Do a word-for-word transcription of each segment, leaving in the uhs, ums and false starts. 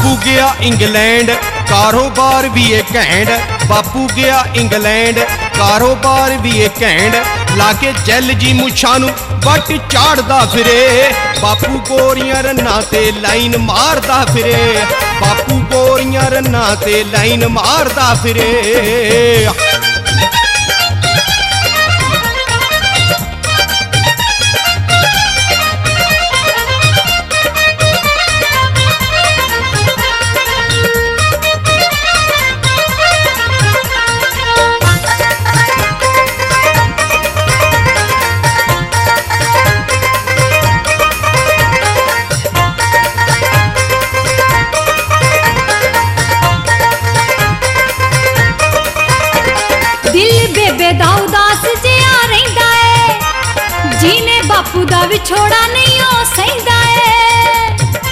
बापू गया इंग्लैंड कारोबार भी है घैंट, बापू गया इंग्लैंड कारोबार भी है घैंट, लाके जैल जी मुछां नूं वट झाड़दा फिरे, बापू गोरियां रन्ना ते लाइन मारदा फिरे, बापू गोरियां रन्ना ते लाइन मारदा फिरे। बापू दा विछोड़ा नहीं हो सहिंदा है,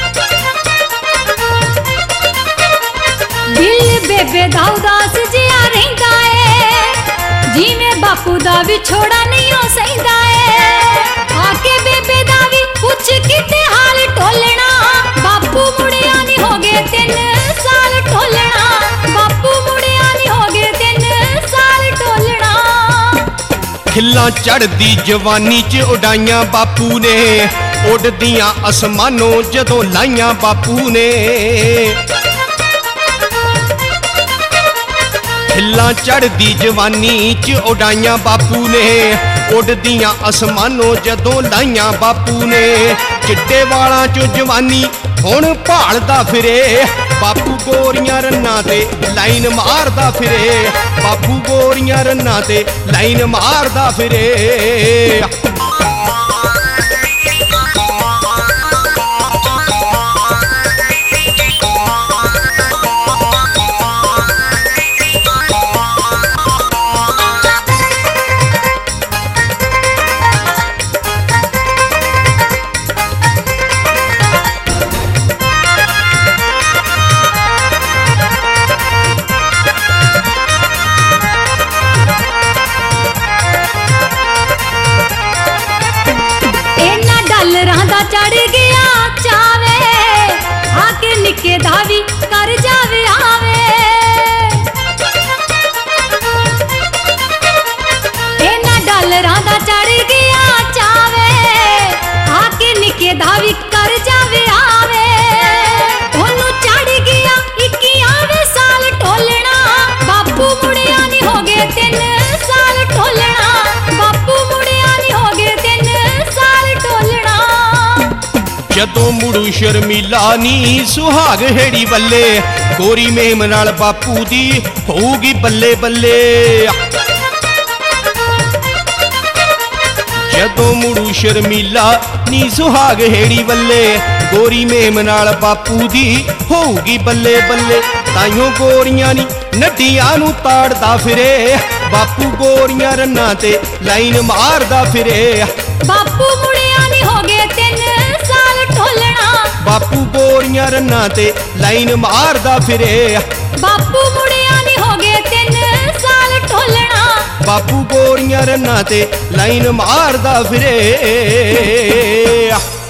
दिल बेबे दा उदास जिया रहिंदा है, जिवें बापू दा विछोड़ा नहीं हो सहिंदा है। आके बेबे दा भी पुछ किते हाल टोलना, बापू मुड़िया नहीं हो गए तीन साल टोलना, बापू मुड़िया नहीं हो गए तीन साल टोलना। खिल्लां चढ़दी जवानी च उड़ाइयां बापू ने, उड़दियां आसमानों जदों लाइयां बापू ने, खिल्लां चढ़दी जवानी च उड़ाइयां बापू ने, उड़दियां आसमानों जदों लाइयां बापू ने। चिट्टे वालां चों जवानी हुण भालदा फिरे, बापू गोरियां रन्ना ते लाइन मारदा फिरे, बापू गोरियां रन्ना ते लाइन मारदा फिरे। चढ़ गया चावे आके निके धावी कर जावे आवे, इन्हां डॉलरां दा चढ़ गया चावे आके निके धावी कर जावे आवे। ओनू चढ़ गया इक्कीआवें साल टोलना, बापू मुड़िया नहीं हो गए तीन साल टोलना, बापू मुड़िया नहीं हो गए तीन साल टोलना। जदों मुड़ू शर्मिला नी सुहाग हेड़ी बल्ले, गोरी मेम नाल बापू दी होऊगी बल्ले बल्ले। जदों मुड़ू शर्मिला नी सुहाग हेड़ी बल्ले, गोरी मेम नाल बापू दी होऊगी बल्ले बल्ले। ताइयों गोरियां नी नड्डियां नूं ताड़दा फिरे, बापू गोरियां रन्ना ते लाइन मारदा फिरे, बापू मुड़िया नहीं हो गए तीन साल टोलना, बापू गोरियां रन्ना ते लाइन मारदा फिरे, बापू मुड़िया नहीं हो गए तीन साल टोलना, बापू गोरियां रन्ना ते लाइन मारदा फिरे।